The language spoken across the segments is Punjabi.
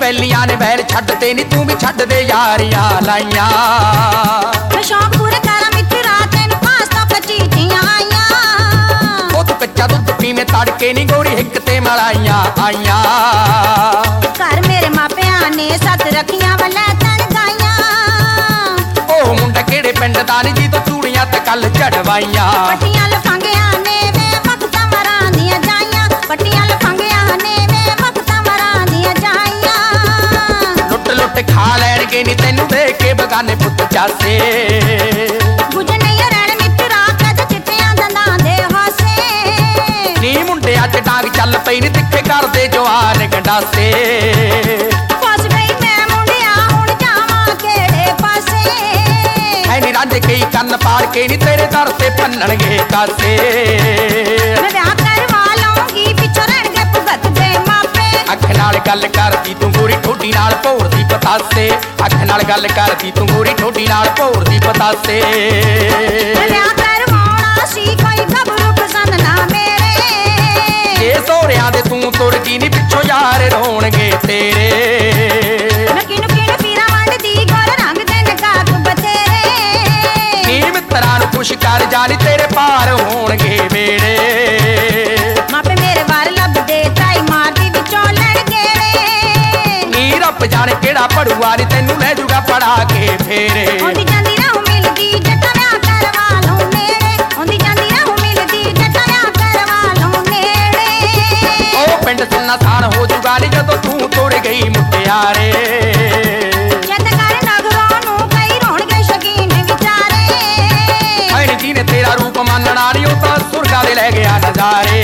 ਵੈਲੀਆਂ ਨੇ ਵੈਲ ਛੱਡਦੇ ਨੀ ਤੂੰ ਵੀ ਛੱਡ ਦੇ ਯਾਰੀਆਂ ਲਾਈਆਂ ਸ਼ੌਕ ਪੂਰੇ ਕਰਾਂ ਮਿੱਤਰਾ ਤੈਨੂੰ ਪਾਸਤਾ ਪਚੀਚੀਆਂ ਆਈਆਂ ਉਹ ਤੂੰ ਕੱਚਾ ਦੁੱਧ ਪੀਵੇਂ ਤੜਕੇ ਨੀ ਗੋਰੀ ਹਿੱਕ ਤੇ ਮਲਾਈਆਂ ਆਈਆਂ ਘਰ ਮੇਰੇ ਮਾਪਿਆਂ ਨੇ ਸੱਤ ਰੱਖੀਆਂ ਵੱਲੇ ਤਣ ਗਾਈਆਂ ਉਹ ਮੁੰਡਾ ਕਿਹੜੇ ਪਿੰਡ ਦਾ ਨੀ ਜੀ ਤੋਂ ਚੂੜੀਆਂ ਤੇ ਕੱਲ ਚੜਵਾਈਆਂ ਪੱਟੀਆਂ ਲਫਾਂਗਿਆਂ ਨੇ ਵੇ ਵਕਤਾਂ ਮਰਾਂ ਦੀਆਂ ਜਾਈਆਂ ਪੱਟੀਆਂ ਲਫਾਂਗਿਆਂ ਨੇ ਵੇ ਵਕਤਾਂ ਮਰਾਂ ਦੀਆਂ ਜਾਈਆਂ ਲੁੱਟ ਲੁੱਟ ਖਾ ਲੈਣਗੇ ਨੀ ਤੈਨੂੰ ਦੇਖ ਕੇ ਬਗਾਨੇ ਪੁੱਤ ਚਾਸੇ ਗੁੱਜ ਨਹੀਂ ਰਹਿਣ ਮਿੱਤਰਾ ਕਦ ਚਿੱਟਿਆਂ ਦੰਦਾਂ ਦੇ ਹਾਸੇ ਨੀ ਮੁੰਡਿਆਂ ਚ ਡਾਂਗ ਚੱਲ ਪਈ ਨੀ ਤਿੱਖੇ ਕਰਦੇ ਜਵਾਨ ਗੰਡਾਸੇ ਫਸ ਗਈ ਮੈਂ ਮੁੰਡਿਆ ਹੁਣ ਜਾਵਾਂ ਕਿਹੜੇ ਪਾਸੇ ਐ ਨੀ ਰਾਂਝੇ ਕਈ ਕੰਨ ਪਾੜ ਕੇ ਨੀ ਤੇਰੇ ਦਰ ਤੇ ਭੰਨਣਗੇ ਕਾਸੇ ਮੈਂ ਵਿਆਹ ਕਰਵਾ ਲਊਂਗੀ ਪਿੱਛੋਂ ਰਹਿਣਗੇ ਭੁਗਤ ਦੇ ਮਾਪੇ ਅੱਖ ਨਾਲ ਗੱਲ ਕਰਦੀ ਤੂੰ ਗੋਰੀ ਠੋਡੀ ਨਾਲ ਭੋਰਦੀ ਪਤਾਸੇ ਅੱਖ ਨਾਲ ਗੱਲ ਕਰਦੀ ਤੂੰ ਗੋਰੀ ਠੋਡੀ ਨਾਲ ਭੋਰਦੀ ਪਤਾਸੇ ਮੈਂ ਵਿਆਹ ਕਰਵਾਉਣਾ ਸੀ ਕੋਈ ਗੱਭਰੂ ਪਸੰਦ ਨਾ ਮੇਰੇ ਇਹ ਸੋਹਰਿਆਂ ਦੇ ਤੂੰ ਤੁਰ ਗਈ ਨੀ ਪਿੱਛੋਂ ਯਾਰ ਰੋਣਗੇ ਤੇਰੇ ਮੈਂ ਕਿਨੂੰ ਪੀਰਾ ਵੰਡਦੀ ਗੋਰ ਰੰਗ ਦੇ ਨਗਾਤ ਬਥੇਰੇ ਨੀ ਮਿੱਤਰਾਂ ਨੂੰ ਖੁਸ਼ ਕਰ ਜਾਣੀ ਤੇਰੇ ਪਾਰ ਹੋਣਗੇ ਵੇੜੇ ਮਾਪੇ ਮੇਰੇ ਵਾਰ ਲੱਭਦੇ ਟਰਾਈ ਮਾਰਦੀ ਵਿੱਚੋਂ ਲੜ ਗਏ ਨੀ ਰੱਬ ਜਾਣੇ ਕਿਹੜਾ ਪੜੂਆ ਨੀ ਤੈਨੂੰ ਲੈ ਜੂਗਾ ਪੜਾ ਕੇ ਫੇਰੇ ਆਉਂਦੀ ਜਾਂਦੀ ਰਹੂ ਮਿਲਦੀ ਜੱਟਾਂ ਵਿਆਹ ਕਰਵਾ ਲਊ ਨੇੜੇ ਆਉਂਦੀ ਜਾਂਦੀ ਰਹੂ ਮਿਲਦੀ ਜੱਟਾਂ ਵਿਆਹ ਕਰਵਾ ਲਊ ਨੇੜੇ ਉਹ ਪਿੰਡ ਸੁਣਨਾ ਸਾਨ ਹੋ ਜੂਗਾ ਨੀ ਜਦੋਂ ਤੂੰ ਤੁਰ ਗਈ ਮੁਟਿਆਰੇ ਜਦ ਕਰ ਨਗਰੋਂ ਨੂੰ ਕਈ ਰੋਣਗੇ ਸ਼ਕੀਨ ਵਿਚਾਰੇ ਐਣ ਜੀ ਨੇ ਤੇਰਾ ਰੂਪ ਮੰਨਣਾ ਨੀ ਉਹ ਤਾਂ ਸੁਰਗਾ ਦੇ ਲੈ ਗਿਆ ਨਜ਼ਾਰੇ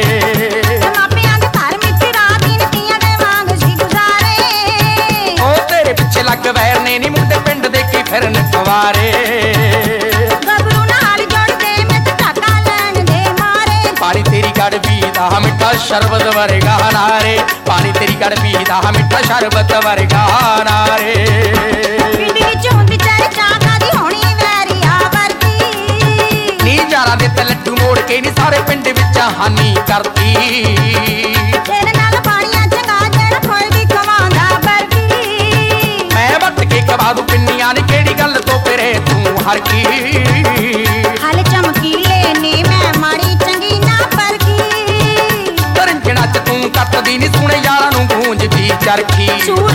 ਮਾਪਿਆਂ ਦੇ ਘਰ ਮਿੱਤਰਾ ਦਿਨ ਤੀਆਂ ਦੇ ਵਾਂਗ ਸੀ ਗੁਜ਼ਾਰੇ ਉਹ ਤੇਰੇ ਪਿੱਛੇ ਲੱਗ ਵੈਰ ਨੇ ਨੀ ਮੁੰਡੇ ਪਿੰਡ ਦੇ ਕੀ ਫਿਰਨ ਕੁਵਾਰੇ ਗੱਭਰੂ ਨਾਲ ਜੋੜਦੇ ਮੈਂ ਤੇ ਧਾਕਾ ਲੈਣ ਦੇ ਮਾਰੇ ਪਾਣੀ ਤੇਰੀ ਗੜਬੀ ਦਾ ਮਿੱਠਾ ਸ਼ਰਬਤ ਵਰਗਾ ਨਾਰੇ ਪਾਣੀ ਤੇਰੀ ਗੜਬੀ ਦਾ ਮਿੱਠਾ ਸ਼ਰਬਤ ਵਰਗਾ ਨਾਰੇ ਪਿੰਡ ਵਿੱਚ ਹੁੰਦੀ ਚਰਚਾ ਕਾਦੀ ਹੋਣੀ ਵੈਰੀਆ ਵਰਦੀ ਨੀ ਯਾਰਾਂ ਦੇ ਤੇ ਲੱਡੂ ਮੋੜ ਕੇ ਨੀ ਸਾਰੇ ਪਿੰਡ ਵਿੱਚ ਹਾਨੀ ਕਰਦੀ ਤੇਰੇ ਨਾਲ ਪਾਣੀਆਂ ਚੰਗਾ ਜਿਹੜਾ ਕੋਈ ਵੀ ਖਵਾਉਂਦਾ ਵਰਦੀ ਮੈਂ ਵੱਟ ਕੇ ਕਵਾ ਦੂ ਪਿੰਨੀਆਂ ਨੀ ਕਿਹੜੀ ਗੱਲ ਤੋਂ ਫਿਰੇ ਤੂੰ ਹਰ ਕੀ ਹਾਲੇ ਚਮਕੀਲੇ ਨੇ ਮੈਂ ਮਾੜੀ ਚੰਗੀ ਨਾ ਪਰਖੀ ਤਰੰਜਣਾ ਚ ਤੂੰ ਕੱਟਦੀ ਨੀ ਸੁਣੇ ਯਾਰਾਂ ਨੂੰ ਗੂੰਜਦੀ ਚਰਖੀ ਸੂਰ